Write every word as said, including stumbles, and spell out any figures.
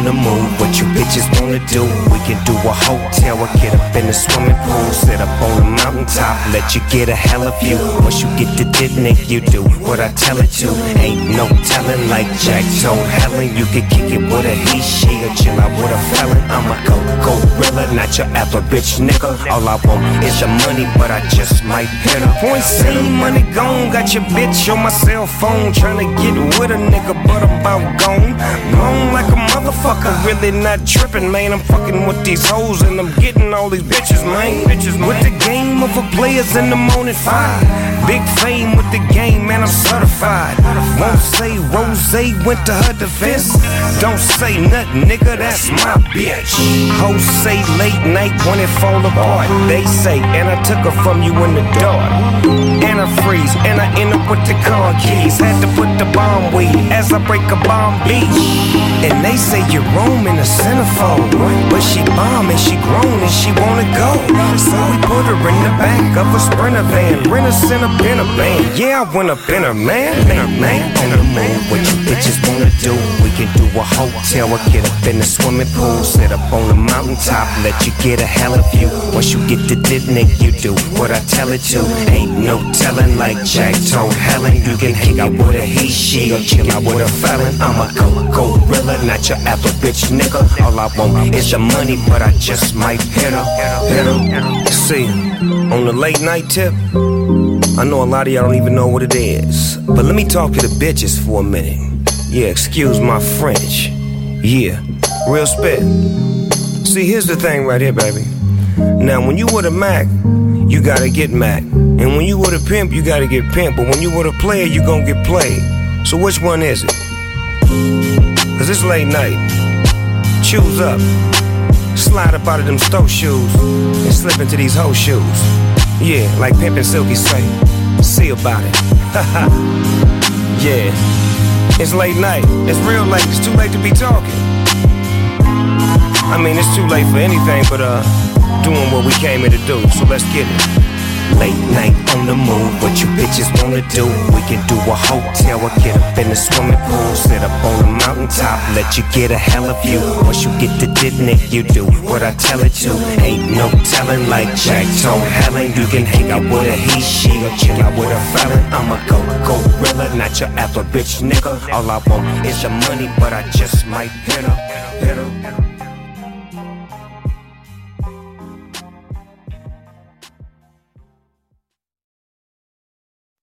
the move, what you bitches wanna do? We can do a hotel or get up in the swimming pool. Sit up on the mountaintop, let you get a hella view. Once you get to Didnick, you do what I tell it to. Ain't no telling, like Jack told Helen. You can kick it with a he, she, or chill out with a felon. I'm a go-gorilla, not your apple bitch nigga. All I want is your money, but I just might hit her. Point seen, money gone, got your bitch on my cell phone. Tryna get with a nigga, but I'm about gone. Gone like a motherfucker, really not tripping, man. I'm fucking with these hoes and I'm getting all these bitches, man. Bitches, man. With the game of a players in the morning five. Big fame with the game, man, I'm certified. Won't say Rose went to her defense. Don't say nothing, nigga, that's my bitch. Hoes say late night when it fall apart. They say, and I took her from you in the dark. And I freeze, and I end up with the car keys. Had to put the bomb weed as I break a bomb beat. And they say you're Rome in the centerfold, but she bomb and she grown and she wanna go. So we put her in the back of a Sprinter van. Rent us in a Benner van. Yeah, I went up in her, man. Benner man, on the move. What you bitches wanna do? We can do a hotel or get up in the swimming pool. Sit up on the mountaintop, let you get a hella view. Once you get to Didnick, you do what I tell it to. Ain't no telling, like Jack told Helen. You can hang out with a he, she, or chill out with a felon. I'm a go-gorilla, not your apple bitch nigga. All I want is your money, but I just might hit her. Hit her. See, on the late night tip, I know a lot of y'all don't even know what it is, but let me talk to the bitches for a minute. Yeah, excuse my French. Yeah, real spit. See, here's the thing right here, baby. Now, when you with a Mac, you gotta get Mac. And when you with a pimp, you gotta get pimp. But when you with a player, you gon' get played. So which one is it? Cause it's late night. Choose up. Slide up out of them store shoes and slip into these hoe shoes. Yeah, like Pimp and Silky say, see about it. Yeah, it's late night. It's real late. It's too late to be talking. I mean, it's too late for anything but uh, doing what we came here to do. So let's get it. Late night on the move, what you bitches wanna do? We can do a hotel or get up in the swimming pool. Sit up on the mountaintop, let you get a hella view. Once you get to Didnick, you do what I tell it to. Ain't no telling, like Jack told Helen. You can hang out with a he, she, or chill out with a felon. I'm a go-gorilla, not your apple bitch nigga. All I want is your money, but I just might hit her. Hit her.